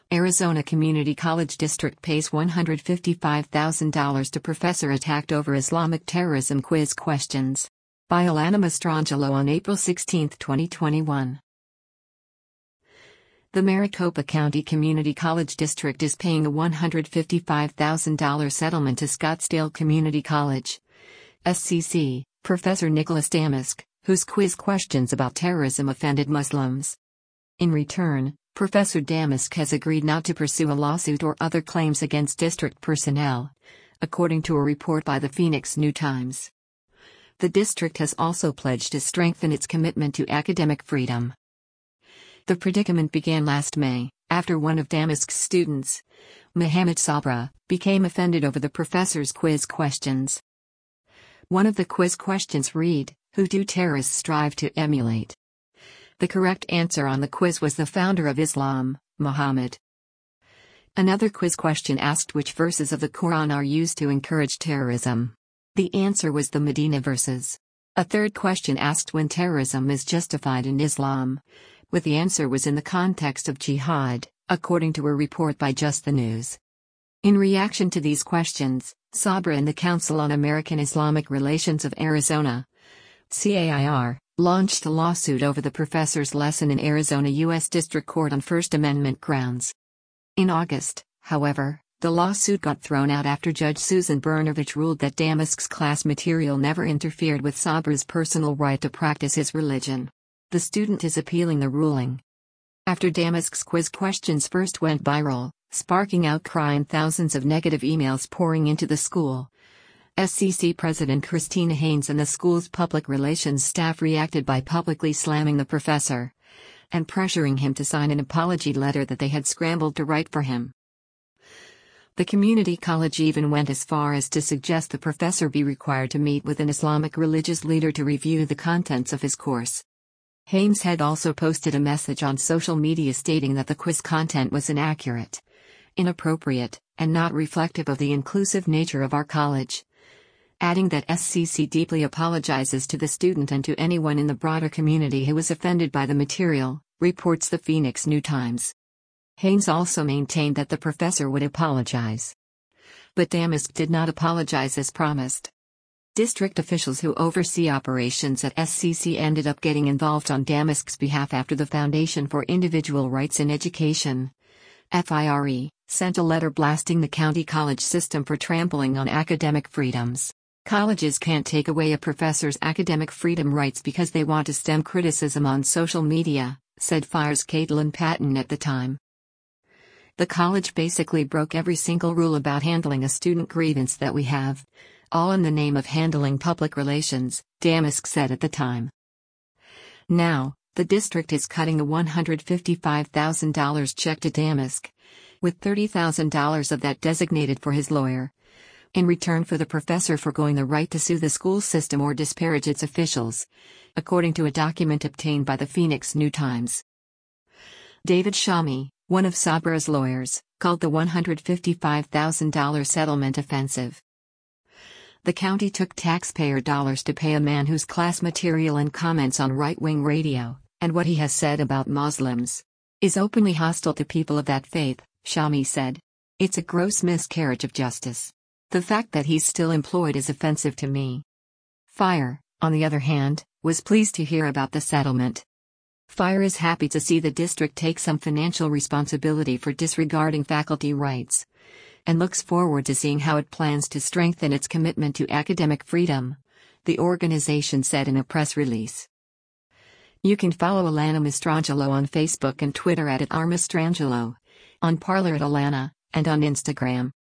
Arizona Community College District pays $155,000 to professor attacked over Islamic terrorism quiz questions. By Alana Mastrangelo on April 16, 2021. The Maricopa County Community College District is paying a $155,000 settlement to Scottsdale Community College. SCC, Professor Nicholas Damask, whose quiz questions about terrorism offended Muslims. In return, Professor Damask has agreed not to pursue a lawsuit or other claims against district personnel, according to a report by the Phoenix New-Times. The district has also pledged to strengthen its commitment to academic freedom. The predicament began last May, after one of Damask's students, Mohammed Sabra, became offended over the professor's quiz questions. One of the quiz questions read, "Who do terrorists strive to emulate?" The correct answer on the quiz was the founder of Islam, Muhammad. Another quiz question asked which verses of the Quran are used to encourage terrorism. The answer was the Medina verses. A third question asked when terrorism is justified in Islam, with the answer was in the context of jihad, according to a report by Just the News. In reaction to these questions, Sabra and the Council on American Islamic Relations of Arizona, CAIR, launched a lawsuit over the professor's lesson in Arizona U.S. District Court on First Amendment grounds. In August, however, the lawsuit got thrown out after Judge Susan Brnovich ruled that Damask's class material never interfered with Sabra's personal right to practice his religion. The student is appealing the ruling. After Damask's quiz questions first went viral, sparking outcry and thousands of negative emails pouring into the school, SCC President Christina Haynes and the school's public relations staff reacted by publicly slamming the professor and pressuring him to sign an apology letter that they had scrambled to write for him. The community college even went as far as to suggest the professor be required to meet with an Islamic religious leader to review the contents of his course. Haynes had also posted a message on social media stating that the quiz content was inaccurate, inappropriate, and not reflective of the inclusive nature of our college, adding that SCC deeply apologizes to the student and to anyone in the broader community who was offended by the material, reports the Phoenix New-Times. Haynes also maintained that the professor would apologize. But Damask did not apologize as promised. District officials who oversee operations at SCC ended up getting involved on Damask's behalf after the Foundation for Individual Rights in Education, FIRE, sent a letter blasting the county college system for trampling on academic freedoms. Colleges can't take away a professor's academic freedom rights because they want to stem criticism on social media, said FIRE's Caitlin Patton at the time. The college basically broke every single rule about handling a student grievance that we have, all in the name of handling public relations, Damask said at the time. Now, the district is cutting a $155,000 check to Damask, with $30,000 of that designated for his lawyer, in return for the professor foregoing the right to sue the school system or disparage its officials, according to a document obtained by the Phoenix New-Times. David Shami, one of Sabra's lawyers, called the $155,000 settlement offensive. The county took taxpayer dollars to pay a man whose class material and comments on right-wing radio, and what he has said about Muslims, is openly hostile to people of that faith, Shami said. It's a gross miscarriage of justice. The fact that he's still employed is offensive to me. FIRE, on the other hand, was pleased to hear about the settlement. FIRE is happy to see the district take some financial responsibility for disregarding faculty rights, and looks forward to seeing how it plans to strengthen its commitment to academic freedom, the organization said in a press release. You can follow Alana Mastrangelo on Facebook and Twitter @RMastrangelo, on Parler @Alana, and on Instagram